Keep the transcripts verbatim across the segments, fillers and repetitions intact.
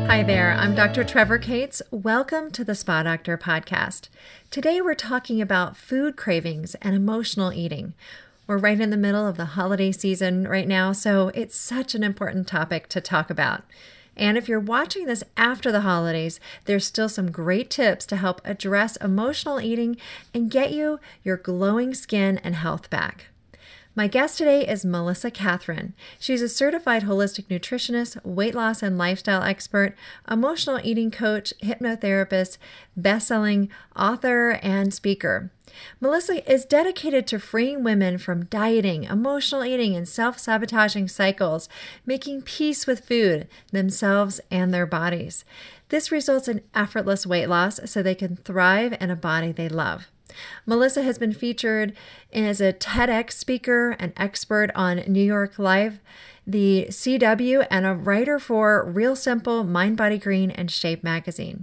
Hi there, I'm Doctor Trevor Cates. Welcome to the Spa Doctor podcast. Today we're talking about food cravings and emotional eating. We're right in the middle of the holiday season right now, so it's such an important topic to talk about. And if you're watching this after the holidays, there's still some great tips to help address emotional eating and get you your glowing skin and health back. My guest today is Melissa Catherine. She's a certified holistic nutritionist, weight loss and lifestyle expert, emotional eating coach, hypnotherapist, best-selling author, and speaker. Melissa is dedicated to freeing women from dieting, emotional eating, and self-sabotaging cycles, making peace with food, themselves, and their bodies. This results in effortless weight loss so they can thrive in a body they love. Melissa has been featured as a TEDx speaker, an expert on New York Live, the C W, and a writer for Real Simple, Mind, Body, Green, and Shape magazine.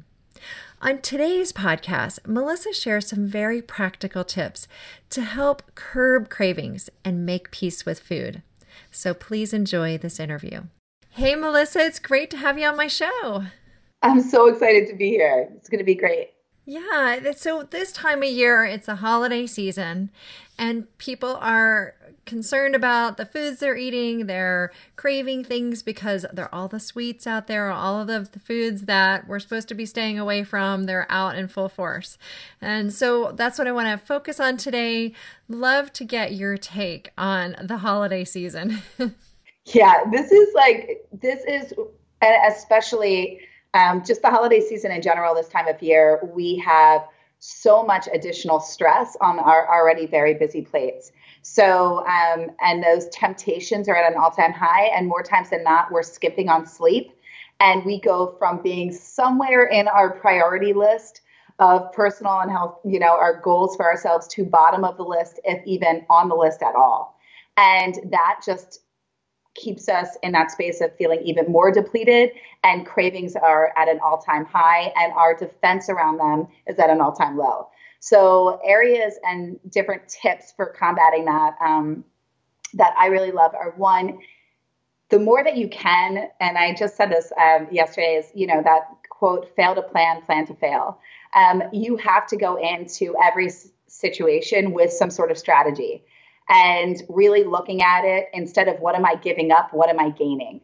On today's podcast, Melissa shares some very practical tips to help curb cravings and make peace with food. So please enjoy this interview. Hey, Melissa, it's great to have you on my show. I'm so excited to be here. It's going to be great. Yeah, so this time of year, it's a holiday season, and people are concerned about the foods they're eating. They're craving things because they're all the sweets out there, all of the, the foods that we're supposed to be staying away from. They're out in full force. And so that's what I want to focus on today. Love to get your take on the holiday season. Yeah, this is like, this is especially... Um, just the holiday season in general, this time of year, we have so much additional stress on our already very busy plates. So, um, and those temptations are at an all-time high, and more times than not, we're skipping on sleep. And we go from being somewhere in our priority list of personal and health, you know, our goals for ourselves, to bottom of the list, if even on the list at all. And that just keeps us in that space of feeling even more depleted, and cravings are at an all-time high, and our defense around them is at an all-time low. So areas and different tips for combating that um, that I really love are, one, the more that you can, and I just said this um, yesterday, is, you know, that quote, fail to plan, plan to fail. Um, you have to go into every s- situation with some sort of strategy. And really looking at it, instead of what am I giving up, what am I gaining?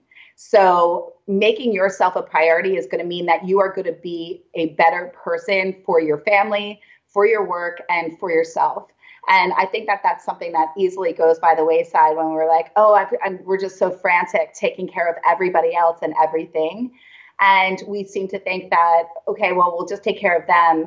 So making yourself a priority is going to mean that you are going to be a better person for your family, for your work, and for yourself. And I think that that's something that easily goes by the wayside when we're like, oh, I, I'm, we're just so frantic taking care of everybody else and everything. And we seem to think that, okay, well, we'll just take care of them.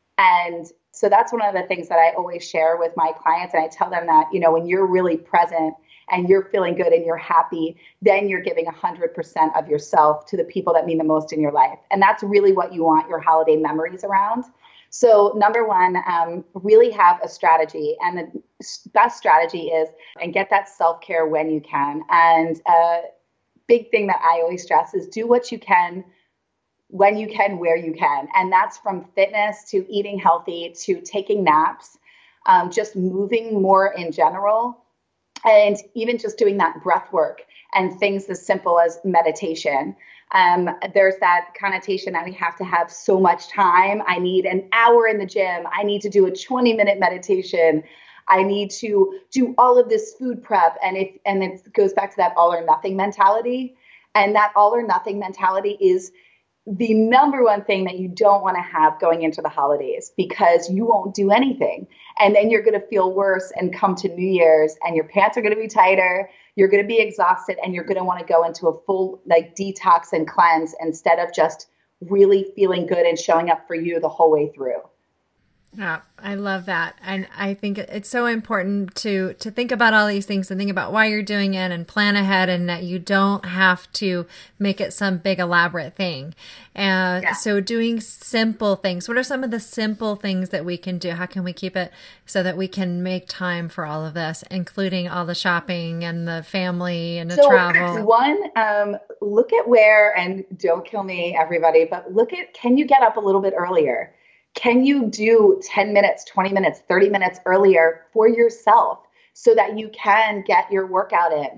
And so that's one of the things that I always share with my clients. And I tell them that, you know, when you're really present and you're feeling good and you're happy, then you're giving one hundred percent of yourself to the people that mean the most in your life. And that's really what you want your holiday memories around. So number one, um, really have a strategy. And the best strategy is, and get that self-care when you can. And a big thing that I always stress is do what you can, when you can, where you can. And that's from fitness to eating healthy to taking naps, um, just moving more in general, and even just doing that breath work and things as simple as meditation. Um, there's that connotation that we have to have so much time. I need an hour in the gym. I need to do a twenty minute meditation. I need to do all of this food prep. And if, and it goes back to that all or nothing mentality. And that all or nothing mentality is the number one thing that you don't want to have going into the holidays, because you won't do anything. And then you're going to feel worse and come to New Year's and your pants are going to be tighter. You're going to be exhausted, and you're going to want to go into a full like detox and cleanse instead of just really feeling good and showing up for you the whole way through. Yeah, I love that. And I think it's so important to to think about all these things and think about why you're doing it and plan ahead, and that you don't have to make it some big elaborate thing. And yeah. So doing simple things. What are some of the simple things that we can do? How can we keep it so that we can make time for all of this, including all the shopping and the family and the so travel? One, um, look at where, and don't kill me, everybody, but look at, can you get up a little bit earlier? Can you do ten minutes, twenty minutes, thirty minutes earlier for yourself so that you can get your workout in?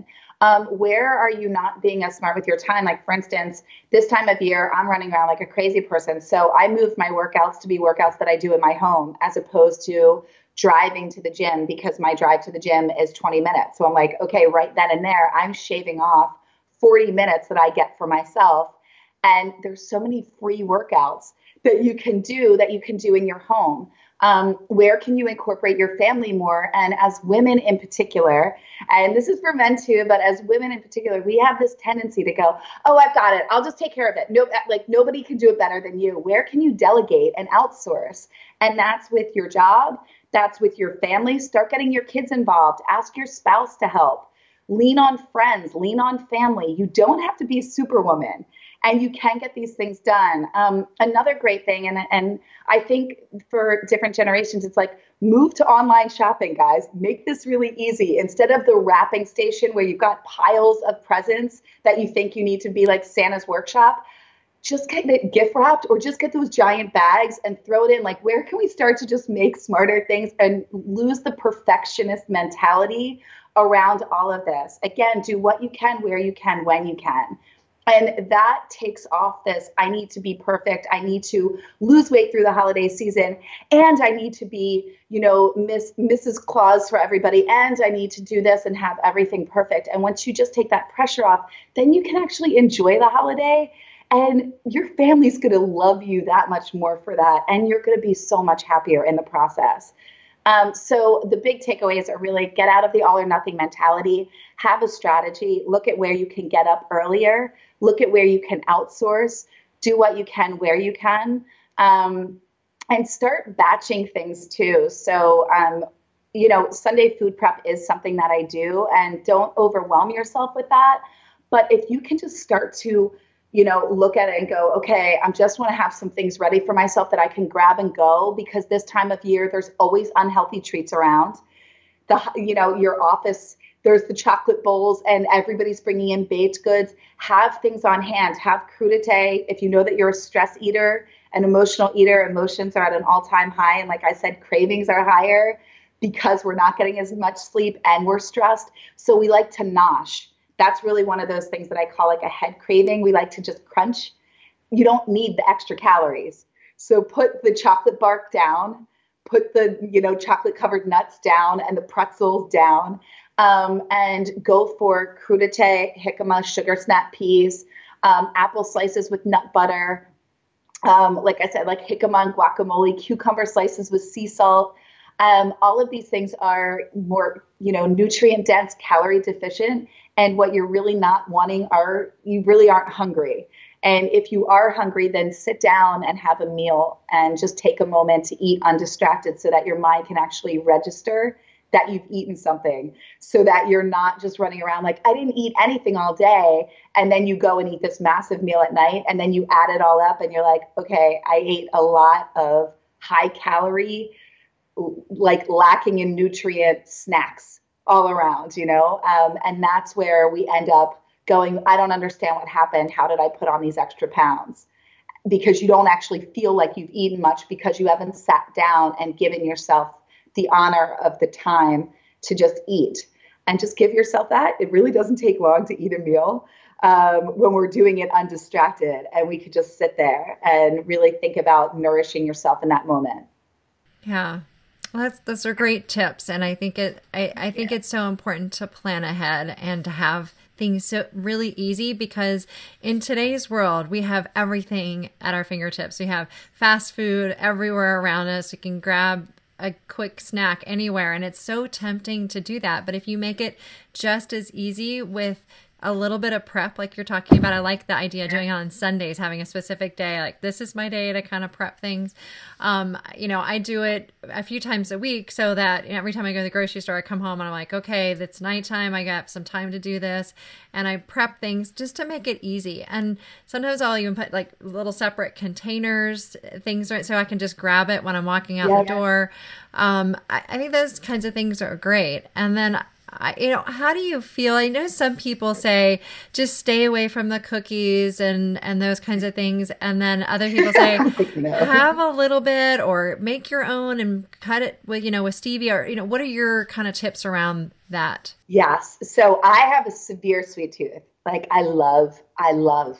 Um, where are you not being as smart with your time? Like, for instance, this time of year, I'm running around like a crazy person. So I moved my workouts to be workouts that I do in my home as opposed to driving to the gym, because my drive to the gym is twenty minutes. So I'm like, okay, right then and there, I'm shaving off forty minutes that I get for myself. And there's so many free workouts that you can do that you can do in your home. Um, where can you incorporate your family more? And as women in particular, and this is for men too, but as women in particular, we have this tendency to go, oh, I've got it. I'll just take care of it. No, like nobody can do it better than you. Where can you delegate and outsource? And that's with your job. That's with your family. Start getting your kids involved. Ask your spouse to help. Lean on friends. Lean on family. You don't have to be a superwoman. And you can get these things done. Um, another great thing, and and I think for different generations, it's like move to online shopping, guys. Make this really easy. Instead of the wrapping station where you've got piles of presents that you think you need to be like Santa's workshop, just get it gift wrapped or just get those giant bags and throw it in. Like, where can we start to just make smarter things and lose the perfectionist mentality around all of this? Again, do what you can, where you can, when you can. And that takes off this, I need to be perfect. I need to lose weight through the holiday season. And I need to be, you know, Miss Missus Claus for everybody. And I need to do this and have everything perfect. And once you just take that pressure off, then you can actually enjoy the holiday. And your family's going to love you that much more for that. And you're going to be so much happier in the process. Um, so the big takeaways are really get out of the all or nothing mentality, have a strategy, look at where you can get up earlier, look at where you can outsource, do what you can where you can, um, and start batching things too. So, um, you know, Sunday food prep is something that I do, and don't overwhelm yourself with that. But if you can just start to you know, look at it and go, okay, I just want to have some things ready for myself that I can grab and go, because this time of year, there's always unhealthy treats around. The, you know, your office, there's the chocolate bowls and everybody's bringing in baked goods. Have things on hand. Have crudité. If you know that you're a stress eater, an emotional eater, emotions are at an all-time high. And like I said, cravings are higher because we're not getting as much sleep and we're stressed. So we like to nosh. That's really one of those things that I call like a head craving. We like to just crunch. You don't need the extra calories. So put the chocolate bark down, put the, you know, chocolate covered nuts down and the pretzels down, um, and go for crudité, jicama, sugar snap peas, um, apple slices with nut butter. Um, like I said, like jicama and guacamole, cucumber slices with sea salt. Um, all of these things are more, you know, nutrient dense, calorie deficient. And what you're really not wanting are, you really aren't hungry. And if you are hungry, then sit down and have a meal and just take a moment to eat undistracted so that your mind can actually register that you've eaten something, so that you're not just running around like, I didn't eat anything all day. And then you go and eat this massive meal at night and then you add it all up and you're like, okay, I ate a lot of high calorie, like lacking in nutrient snacks all around, you know? Um, and that's where we end up going, I don't understand what happened. How did I put on these extra pounds? Because you don't actually feel like you've eaten much because you haven't sat down and given yourself the honor of the time to just eat. And just give yourself that. It really doesn't take long to eat a meal um, when we're doing it undistracted. And we could just sit there and really think about nourishing yourself in that moment. Yeah. Well, that's, those are great tips. And I think it, I, I think yeah. it's so important to plan ahead and to have things so really easy, because in today's world, we have everything at our fingertips. We have fast food everywhere around us. We can grab a quick snack anywhere. And it's so tempting to do that. But if you make it just as easy with a little bit of prep, like you're talking about, I like the idea of doing it on Sundays, having a specific day, like this is my day to kind of prep things. Um, you know, I do it a few times a week so that every time I go to the grocery store, I come home and I'm like, okay, it's nighttime. I got some time to do this. And I prep things just to make it easy. And sometimes I'll even put like little separate containers, things, right, so I can just grab it when I'm walking out yeah, the door. Um, I, I think those kinds of things are great. And then I, you know, how do you feel? I know some people say just stay away from the cookies and, and those kinds of things. And then other people say no. have a little bit or make your own and cut it with, you know, with stevia or, you know, what are your kind of tips around that? Yes. So I have a severe sweet tooth. Like I love, I love,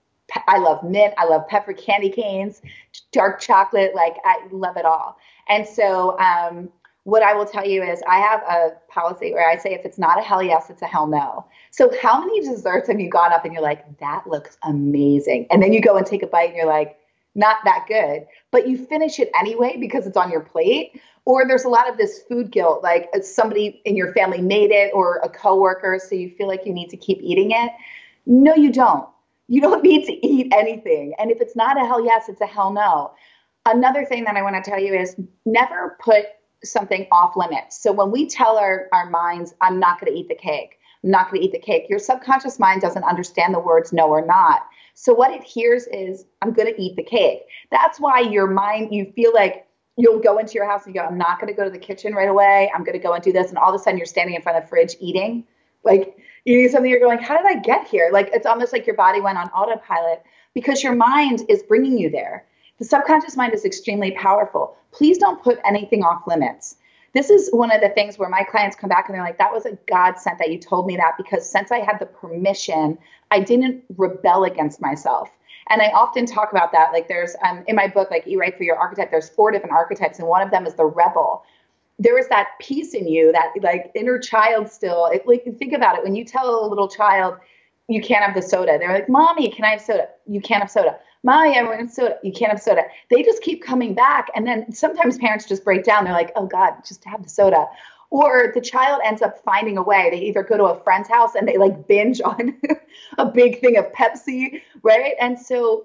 I love mint. I love pepper candy canes, dark chocolate. Like I love it all. And so, um, what I will tell you is I have a policy where I say, if it's not a hell yes, it's a hell no. So how many desserts have you gone up and you're like, that looks amazing. And then you go and take a bite and you're like, not that good, but you finish it anyway because it's on your plate. Or there's a lot of this food guilt, like somebody in your family made it or a coworker, so you feel like you need to keep eating it. No, you don't. You don't need to eat anything. And if it's not a hell yes, it's a hell no. Another thing that I want to tell you is never put something off limits. So when we tell our, our minds, I'm not going to eat the cake, I'm not going to eat the cake, your subconscious mind doesn't understand the words no or not. So what it hears is, I'm going to eat the cake. That's why your mind, you feel like you'll go into your house and you go, I'm not going to go to the kitchen right away. I'm going to go and do this. And all of a sudden you're standing in front of the fridge eating, like eating something. You're going, how did I get here? Like, it's almost like your body went on autopilot because your mind is bringing you there. The subconscious mind is extremely powerful. Please don't put anything off limits. This is one of the things where my clients come back and they're like, that was a godsend that you told me that, because since I had the permission, I didn't rebel against myself. And I often talk about that. Like there's, um, in my book, like Eat Right for Your Archetype, there's four different archetypes. And one of them is the rebel. There is that piece in you, that like inner child still. It, like, think about it. When you tell a little child, you can't have the soda, they're like, Mommy, can I have soda? You can't have soda. Mommy, I want soda. You can't have soda. They just keep coming back. And then sometimes parents just break down. They're like, oh God, just have the soda. Or the child ends up finding a way. They either go to a friend's house and they like binge on a big thing of Pepsi, right? And so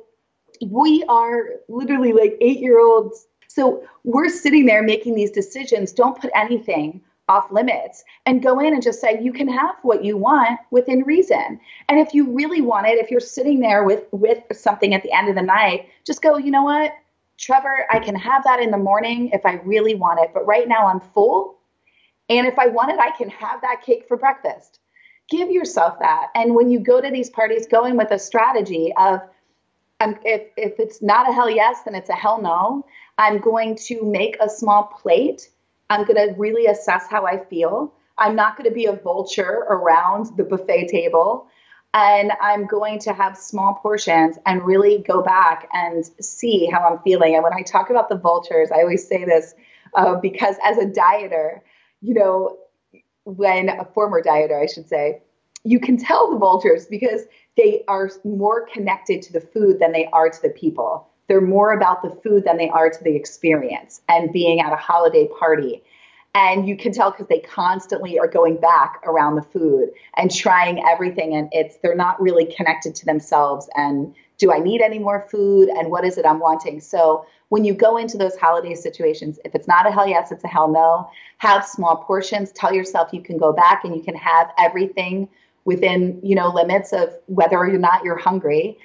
we are literally like eight-year-olds. So we're sitting there making these decisions. Don't put anything off limits and go in and just say, you can have what you want within reason. And if you really want it, if you're sitting there with, with something at the end of the night, just go, you know what, Trevor, I can have that in the morning if I really want it. But right now I'm full. And if I want it, I can have that cake for breakfast. Give yourself that. And when you go to these parties, go in with a strategy of, um, if, if it's not a hell yes, then it's a hell no. I'm going to make a small plate. I'm going to really assess how I feel. I'm not going to be a vulture around the buffet table. And I'm going to have small portions and really go back and see how I'm feeling. And when I talk about the vultures, I always say this uh, because as a dieter, you know, when a former dieter, I should say, you can tell the vultures because they are more connected to the food than they are to the people. They're more about the food than they are to the experience and being at a holiday party. And you can tell because they constantly are going back around the food and trying everything. And it's, they're not really connected to themselves. And do I need any more food? And what is it I'm wanting? So when you go into those holiday situations, if it's not a hell yes, it's a hell no. Have small portions. Tell yourself you can go back and you can have everything within, you know, limits of whether or not you're hungry.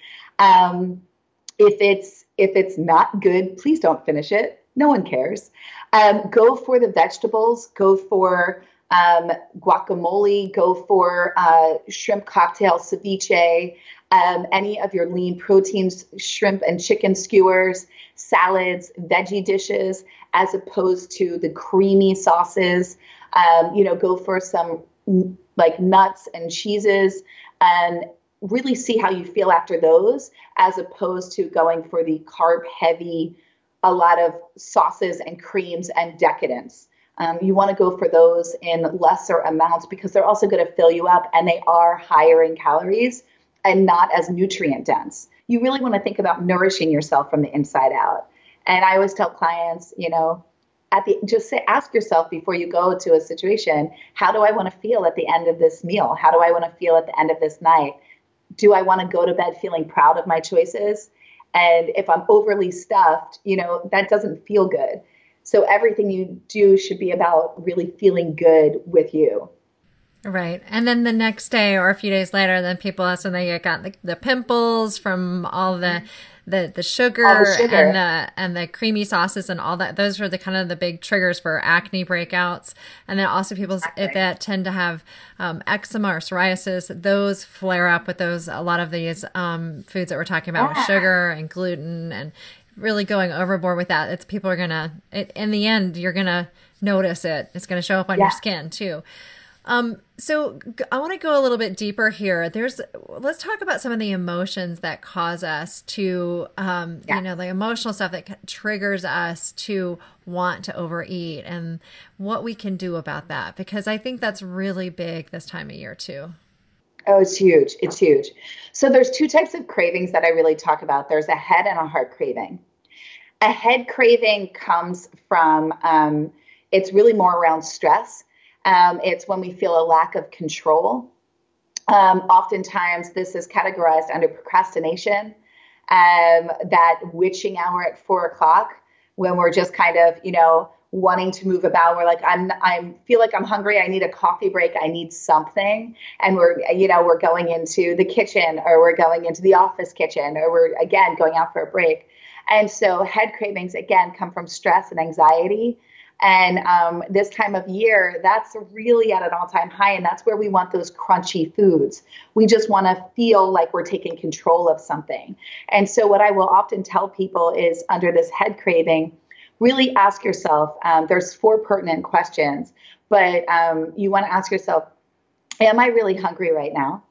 Um, if it's, if it's not good, please don't finish it. No one cares. Um, go for the vegetables. Go for um, guacamole. Go for uh, shrimp cocktail, ceviche, um, any of your lean proteins, shrimp and chicken skewers, salads, veggie dishes, as opposed to the creamy sauces. Um, you know, go for some like nuts and cheeses and really see how you feel after those, as opposed to going for the carb heavy, a lot of sauces and creams and decadence. Um, you want to go for those in lesser amounts because they're also going to fill you up and they are higher in calories and not as nutrient dense. You really want to think about nourishing yourself from the inside out. And I always tell clients, you know, at the, just say, ask yourself before you go to a situation, how do I want to feel at the end of this meal? How do I want to feel at the end of this night? Do I want to go to bed feeling proud of my choices? And if I'm overly stuffed, you know, that doesn't feel good. So everything you do should be about really feeling good with you. Right. And then the next day or a few days later, then people also, they got the, the pimples from all the the the sugar, all the sugar and the and the creamy sauces and all that. Those are the kind of the big triggers for acne breakouts. And then also people exactly. that tend to have um, eczema or psoriasis, those flare up with those, a lot of these um, foods that we're talking about yeah. with sugar and gluten, and really going overboard with that. It's people are going to, in the end, you're going to notice it. It's going to show up on yeah. your skin too. Um, so I want to go a little bit deeper here. There's, let's talk about some of the emotions that cause us to, um, yeah. you know, the emotional stuff that triggers us to want to overeat, and what we can do about that, because I think that's really big this time of year too. Oh, it's huge. It's huge. So there's two types of cravings that I really talk about. There's a head and a heart craving. A head craving comes from, um, it's really more around stress. Um, it's when we feel a lack of control. Um, oftentimes this is categorized under procrastination, um, that witching hour at four o'clock when we're just kind of, you know, wanting to move about. We're like, I'm, I'm feel like I'm hungry. I need a coffee break. I need something. And we're, you know, we're going into the kitchen, or we're going into the office kitchen, or we're again going out for a break. And so head cravings again come from stress and anxiety. And um, this time of year, that's really at an all-time high. And that's where we want those crunchy foods. We just want to feel like we're taking control of something. And so what I will often tell people is, under this head craving, really ask yourself, um, there's four pertinent questions, but um, you want to ask yourself, am I really hungry right now?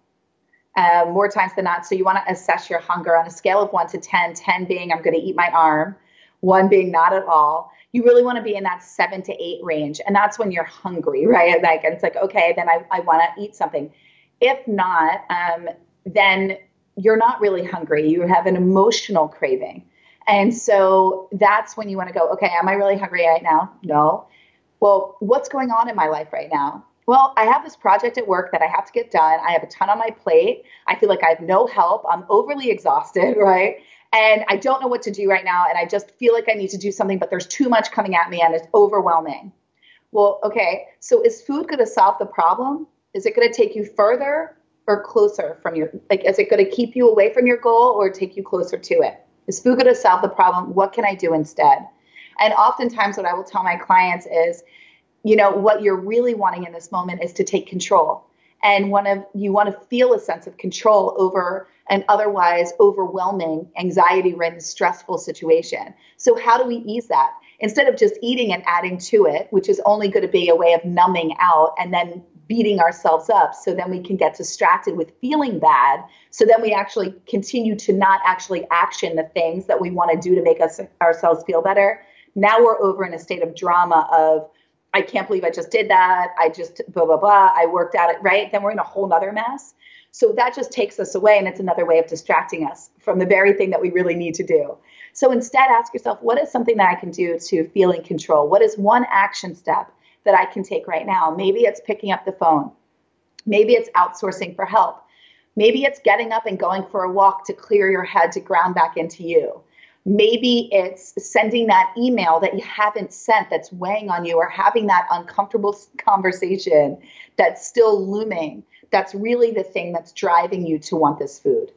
Um, more times than not. So you want to assess your hunger on a scale of one to ten, ten being I'm going to eat my arm, one being not at all. You really want to be in that seven to eight range. And that's when you're hungry, right? Like, it's like, okay, then I, I want to eat something. If not, um, then you're not really hungry. You have an emotional craving. And so that's when you want to go, okay, am I really hungry right now? No. Well, what's going on in my life right now? Well, I have this project at work that I have to get done. I have a ton on my plate. I feel like I have no help. I'm overly exhausted, right? And I don't know what to do right now. And I just feel like I need to do something, but there's too much coming at me and it's overwhelming. Well, okay, so is food going to solve the problem? Is it going to take you further or closer from your, like, is it going to keep you away from your goal or take you closer to it? Is food going to solve the problem? What can I do instead? And oftentimes what I will tell my clients is, you know, what you're really wanting in this moment is to take control. And one of you want to feel a sense of control over an otherwise overwhelming, anxiety-ridden, stressful situation. So how do we ease that? Instead of just eating and adding to it, which is only going to be a way of numbing out and then beating ourselves up, so then we can get distracted with feeling bad. So then we actually continue to not actually action the things that we want to do to make us ourselves feel better. Now we're over in a state of drama of, I can't believe I just did that. I just blah, blah, blah. I worked out it, right? Then we're in a whole nother mess. So that just takes us away. And it's another way of distracting us from the very thing that we really need to do. So instead, ask yourself, what is something that I can do to feel in control? What is one action step that I can take right now? Maybe it's picking up the phone. Maybe it's outsourcing for help. Maybe it's getting up and going for a walk to clear your head, to ground back into you. Maybe it's sending that email that you haven't sent that's weighing on you, or having that uncomfortable conversation that's still looming. That's really the thing that's driving you to want this food.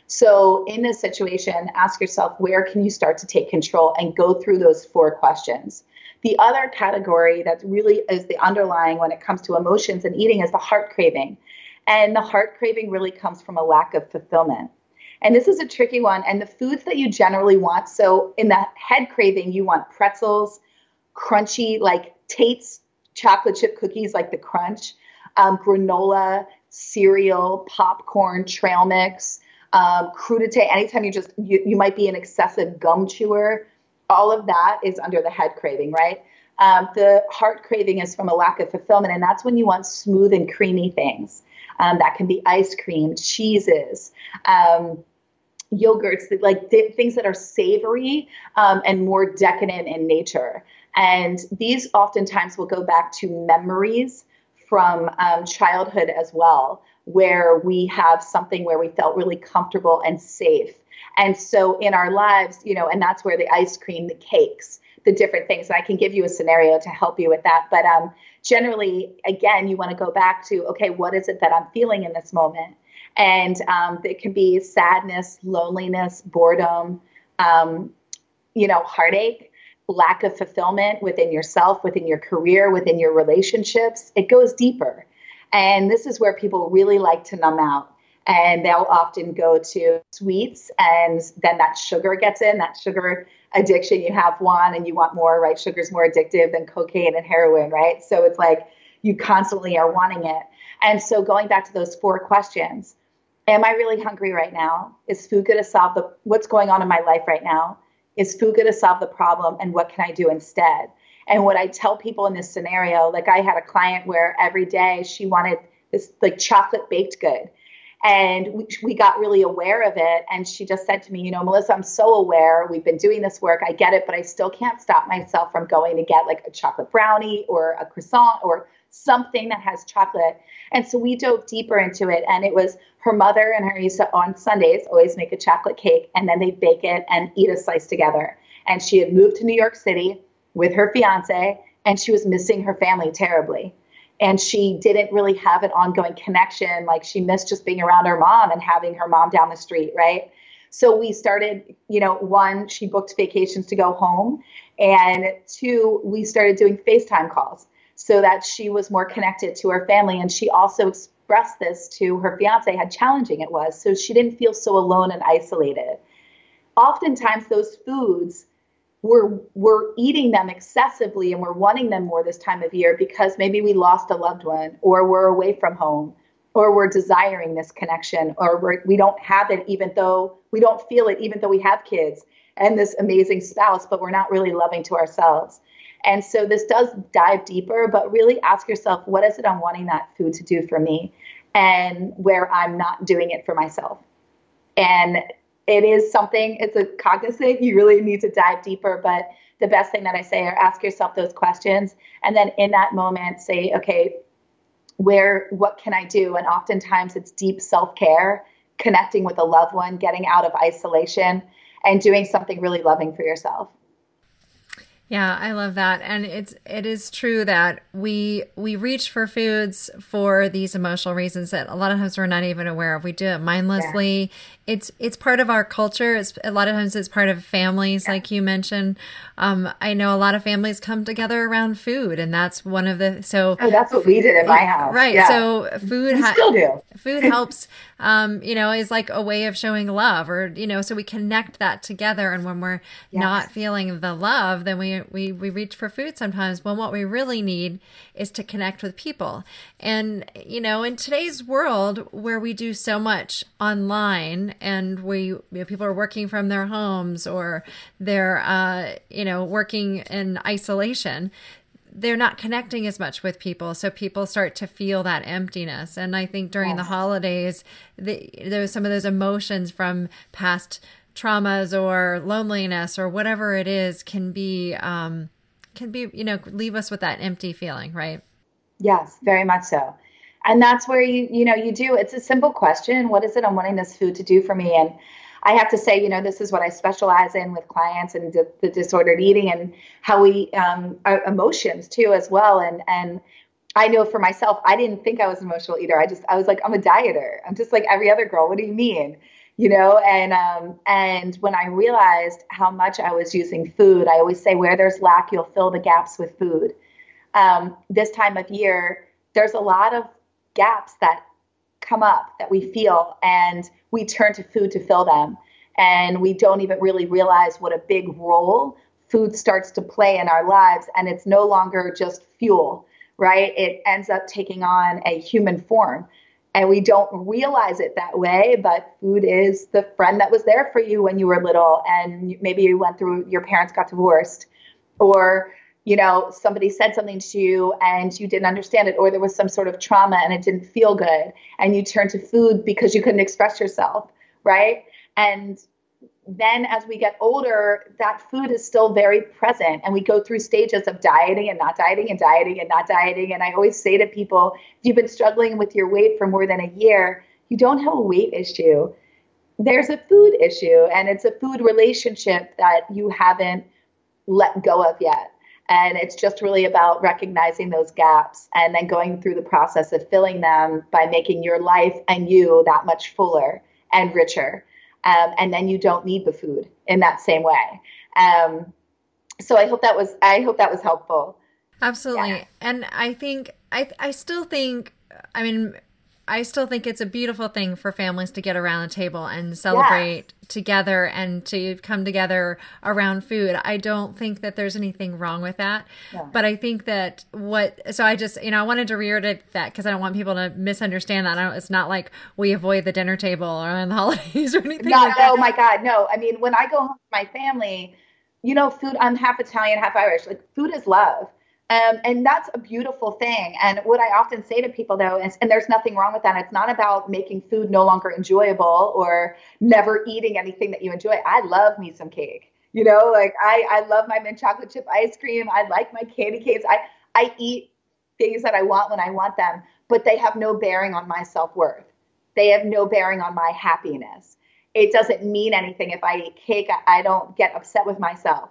So in this situation, ask yourself, where can you start to take control, and go through those four questions. The other category that really is the underlying when it comes to emotions and eating is the heart craving. And the heart craving really comes from a lack of fulfillment. And this is a tricky one. And the foods that you generally want, so in the head craving, you want pretzels, crunchy, like Tate's chocolate chip cookies, like the crunch, um, granola, cereal, popcorn, trail mix, um, crudité. Anytime you just, you, you might be an excessive gum chewer. All of that is under the head craving, right? Um, the heart craving is from a lack of fulfillment. And that's when you want smooth and creamy things. Um, that can be ice cream, cheeses, um, yogurts, like th- things that are savory um, and more decadent in nature. And these oftentimes will go back to memories from um, childhood as well, where we have something where we felt really comfortable and safe. And so in our lives, you know, and that's where the ice cream, the cakes, the different things, and I can give you a scenario to help you with that. But um, generally, again, you want to go back to, okay, what is it that I'm feeling in this moment? And um, it can be sadness, loneliness, boredom, um, you know, heartache, lack of fulfillment within yourself, within your career, within your relationships. It goes deeper. And this is where people really like to numb out. And they'll often go to sweets, and then that sugar gets in, that sugar addiction. You have one and you want more, right? Sugar's more addictive than cocaine and heroin, right? So it's like you constantly are wanting it. And so going back to those four questions, am I really hungry right now? Is food going to solve the, what's going on in my life right now? Is food going to solve the problem? And what can I do instead? And what I tell people in this scenario, like I had a client where every day she wanted this like chocolate baked good. And we, we got really aware of it. And she just said to me, you know, Melissa, I'm so aware. We've been doing this work. I get it, but I still can't stop myself from going to get like a chocolate brownie or a croissant or something that has chocolate. And so we dove deeper into it. And it was her mother and her used to on Sundays always make a chocolate cake, and then they bake it and eat a slice together. And she had moved to New York City with her fiance, and she was missing her family terribly. And she didn't really have an ongoing connection. Like she missed just being around her mom and having her mom down the street, right? So we started, you know, one, she booked vacations to go home. And two, we started doing FaceTime calls so that she was more connected to her family. And she also expressed this to her fiance, how challenging it was. So she didn't feel so alone and isolated. Oftentimes those foods, We're, we're eating them excessively and we're wanting them more this time of year because maybe we lost a loved one, or we're away from home, or we're desiring this connection, or we're, we don't have it even though we don't feel it, even though we have kids and this amazing spouse, but we're not really loving to ourselves. And so this does dive deeper, but really ask yourself, what is it I'm wanting that food to do for me, and where I'm not doing it for myself? And it is something, it's a cognizant, you really need to dive deeper. But the best thing that I say are ask yourself those questions. And then in that moment, say, okay, where, what can I do? And oftentimes it's deep self-care, connecting with a loved one, getting out of isolation, and doing something really loving for yourself. Yeah, I love that. And it's, it is true that we, we reach for foods for these emotional reasons that a lot of times we're not even aware of. We do it mindlessly. Yeah. It's, it's part of our culture. It's a lot of times it's part of families, yeah. like you mentioned. Um, I know a lot of families come together around food, and that's one of the, so. Oh, that's what we did in my house. Right. Yeah. So food, we still do. Food helps, um, you know, is like a way of showing love, or, you know, so we connect that together. And when we're yes. not feeling the love, then we, we, we reach for food sometimes. When what we really need is to connect with people. And, you know, in today's world where we do so much online, and we, you know, people are working from their homes, or they're, uh, you know, working in isolation, they're not connecting as much with people. So people start to feel that emptiness. And I think during yes. the holidays, the, there's some of those emotions from past traumas or loneliness or whatever it is can be, um, can be, you know, leave us with that empty feeling, right? Yes, very much so. And that's where you, you know, you do, it's a simple question. What is it I'm wanting this food to do for me? And I have to say, you know, this is what I specialize in with clients, and the, the disordered eating, and how we, um, our emotions too, as well. And, and I know for myself, I didn't think I was an emotional eater. I just, I was like, I'm a dieter. I'm just like every other girl. What do you mean? You know, and, um, and when I realized how much I was using food, I always say, where there's lack, you'll fill the gaps with food. Um, this time of year, there's a lot of gaps that come up that we feel, and we turn to food to fill them. And we don't even really realize what a big role food starts to play in our lives. And it's no longer just fuel, right? It ends up taking on a human form. And we don't realize it that way, but food is the friend that was there for you when you were little, and maybe you went through, your parents got divorced, or, you know, somebody said something to you and you didn't understand it, or there was some sort of trauma and it didn't feel good, and you turned to food because you couldn't express yourself, right? And then as we get older, that food is still very present, and we go through stages of dieting and not dieting and dieting and not dieting. And I always say to people, if you've been struggling with your weight for more than a year, you don't have a weight issue. There's a food issue, and it's a food relationship that you haven't let go of yet. And it's just really about recognizing those gaps and then going through the process of filling them by making your life and you that much fuller and richer. Um, and then you don't need the food in that same way. Um, so I hope that was, I hope that was helpful. Absolutely. Yeah. And I think, I, I still think, I mean, I still think it's a beautiful thing for families to get around the table and celebrate yes. together and to come together around food. I don't think that there's anything wrong with that. Yeah. But I think that what, so I just, you know, I wanted to reiterate that because I don't want people to misunderstand that. I don't, it's not like we avoid the dinner table or on the holidays or anything no, like that. Oh my God, no. I mean, when I go home to my family, you know, food, I'm half Italian, half Irish. Like food is love. Um, and that's a beautiful thing. And what I often say to people, though, is, and there's nothing wrong with that. It's not about making food no longer enjoyable or never eating anything that you enjoy. I love me some cake. You know, like I, I love my mint chocolate chip ice cream. I like my candy canes. I, I eat things that I want when I want them, but they have no bearing on my self-worth. They have no bearing on my happiness. It doesn't mean anything if I eat cake. I, I don't get upset with myself.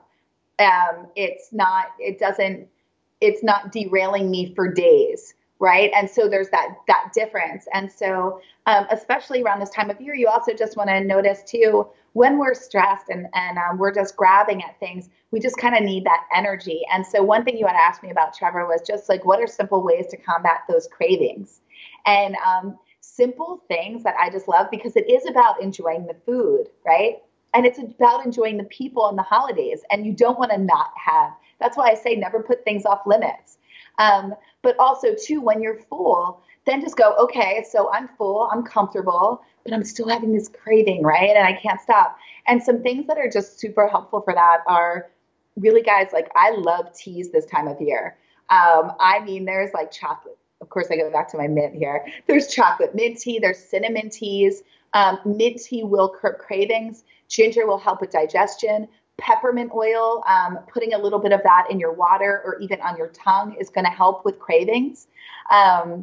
Um, it's not, it doesn't, it's not derailing me for days. Right. And so there's that, that difference. And so, um, especially around this time of year, you also just want to notice too, when we're stressed and, and, um, we're just grabbing at things, we just kind of need that energy. And so one thing you had asked me about, Trevor, was just like, what are simple ways to combat those cravings? And, um, simple things that I just love, because it is about enjoying the food, right? And it's about enjoying the people and the holidays. And you don't want to not have. That's why I say never put things off limits. Um, but also, too, when you're full, then just go, okay, so I'm full, I'm comfortable, but I'm still having this craving, right? And I can't stop. And some things that are just super helpful for that are really, guys, like I love teas this time of year. Um, I mean, there's like chocolate. Of course, I go back to my mint here. There's chocolate mint tea. There's cinnamon teas. Um, mint tea will curb cravings. Ginger will help with digestion. Peppermint oil, um, putting a little bit of that in your water or even on your tongue is going to help with cravings. Um,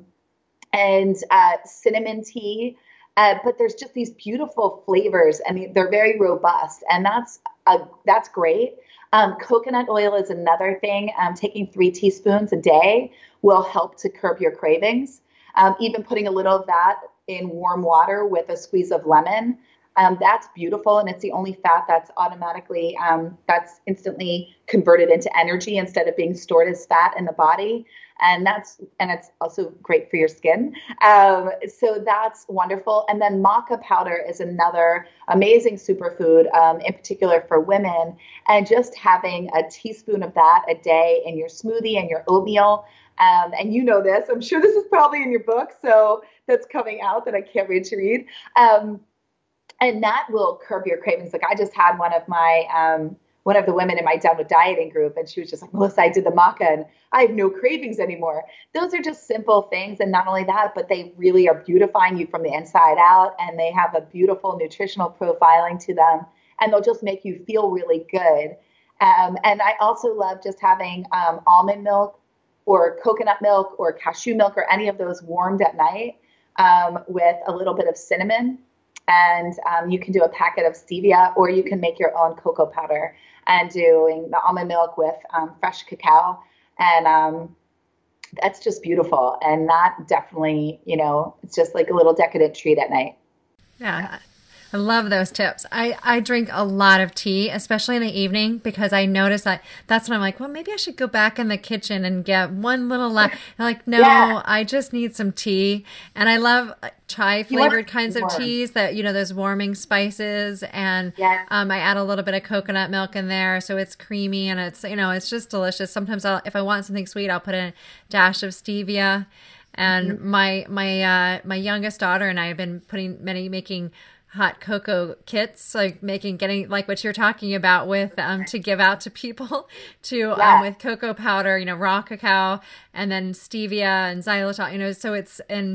and uh, cinnamon tea. Uh, but there's just these beautiful flavors, and they're very robust, and that's a, that's great. Um, coconut oil is another thing. Um, taking three teaspoons a day will help to curb your cravings. Um, even putting a little of that in warm water with a squeeze of lemon. Um, that's beautiful, and it's the only fat that's automatically, um, that's instantly converted into energy instead of being stored as fat in the body. And that's, and it's also great for your skin. Um, so that's wonderful. And then maca powder is another amazing superfood, um, in particular for women. And just having a teaspoon of that a day in your smoothie and your oatmeal. Um, and you know this, I'm sure this is probably in your book, so that's coming out that I can't wait to read. Um, And that will curb your cravings. Like I just had one of my, um, one of the women in my Done with Dieting group, and she was just like, Melissa, I did the maca and I have no cravings anymore. Those are just simple things. And not only that, but they really are beautifying you from the inside out, and they have a beautiful nutritional profiling to them, and they'll just make you feel really good. Um, and I also love just having um, almond milk or coconut milk or cashew milk or any of those warmed at night um, with a little bit of cinnamon. And um, you can do a packet of stevia, or you can make your own cocoa powder and doing the almond milk with um, fresh cacao. And um, that's just beautiful. And that definitely, you know, it's just like a little decadent treat at night. Yeah. I love those tips. I, I drink a lot of tea, especially in the evening, because I notice that that's when I'm like, well, maybe I should go back in the kitchen and get one little la-. I'm like, no, yeah. I just need some tea. And I love chai flavored kinds warm. of teas that, you know, those warming spices. And yeah. um, I add a little bit of coconut milk in there. So it's creamy and it's, you know, it's just delicious. Sometimes I'll, if I want something sweet, I'll put in a dash of stevia. And mm-hmm. my, my, uh, my youngest daughter and I have been putting many, making hot cocoa kits, like making, getting like what you're talking about with, um, to give out to people to, yeah. um, with cocoa powder, you know, raw cacao and then stevia and xylitol, you know, so it's, and,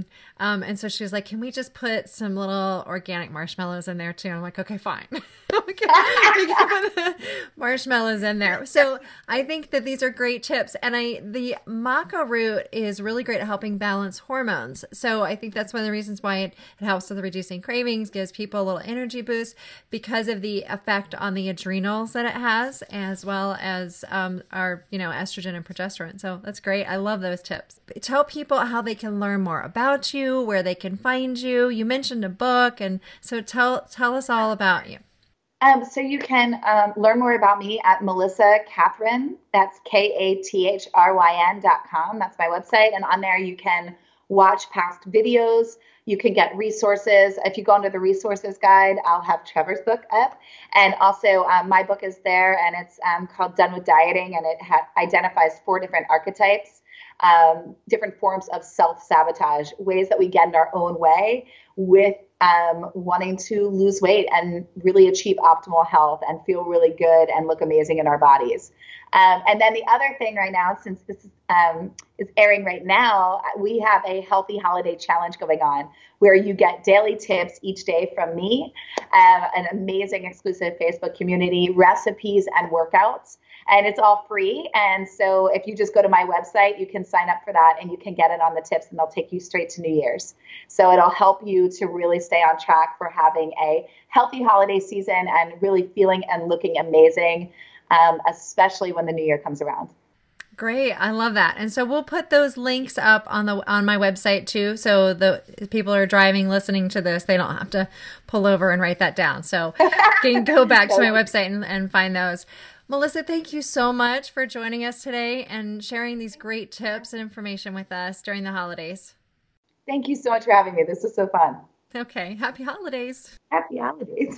Um, and so she was like, can we just put some little organic marshmallows in there too? And I'm like, okay, fine. Okay, we can put the marshmallows in there. So I think that these are great tips. And I, the maca root is really great at helping balance hormones. So I think that's one of the reasons why it, it helps with reducing cravings, gives people a little energy boost because of the effect on the adrenals that it has, as well as um, our, you know, estrogen and progesterone. So that's great. I love those tips. Tell people how they can learn more about you, where they can find you. You mentioned a book, and so tell tell us all about you. Um, so you can um, learn more about me at Melissa Kathryn. That's K A T H R Y N dot com. That's my website. And on there, you can watch past videos. You can get resources. If you go under the resources guide, I'll have Trevor's book up. And also um, my book is there, and it's um, called Done with Dieting, and it ha- identifies four different archetypes, um, different forms of self-sabotage, ways that we get in our own way with um, wanting to lose weight and really achieve optimal health and feel really good and look amazing in our bodies. Um, and then the other thing right now, since this is, um, is airing right now, we have a healthy holiday challenge going on where you get daily tips each day from me, um, an amazing exclusive Facebook community, recipes and workouts. And it's all free. And so if you just go to my website, you can sign up for that and you can get it on the tips, and they'll take you straight to New Year's. So it'll help you to really stay on track for having a healthy holiday season and really feeling and looking amazing, um, especially when the new year comes around. Great. I love that. And so we'll put those links up on the on my website too. So the people are driving, listening to this, they don't have to pull over and write that down. So you can go back to my website and, and find those. Melissa, thank you so much for joining us today and sharing these great tips and information with us during the holidays. Thank you so much for having me. This was so fun. Okay. Happy holidays. Happy holidays.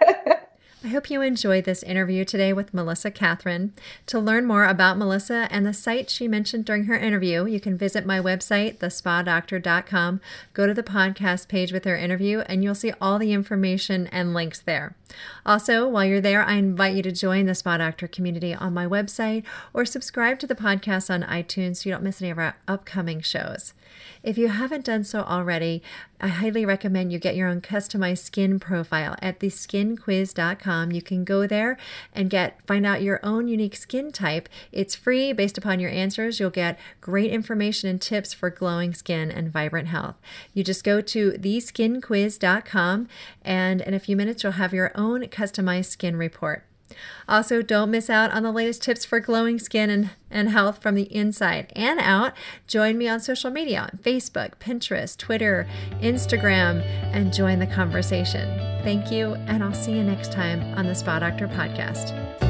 I hope you enjoyed this interview today with Melissa Kathryn. To learn more about Melissa and the site she mentioned during her interview, you can visit my website, the spa doctor dot com, go to the podcast page with her interview, and you'll see all the information and links there. Also, while you're there, I invite you to join the Spa Doctor community on my website or subscribe to the podcast on iTunes so you don't miss any of our upcoming shows. If you haven't done so already, I highly recommend you get your own customized skin profile at the skin quiz dot com. You can go there and get find out your own unique skin type. It's free based upon your answers. You'll get great information and tips for glowing skin and vibrant health. You just go to the skin quiz dot com, and in a few minutes you'll have your own customized skin report. Also, don't miss out on the latest tips for glowing skin and, and health from the inside and out. Join me on social media on Facebook, Pinterest, Twitter, Instagram, and join the conversation. Thank you, and I'll see you next time on the Spa Doctor Podcast.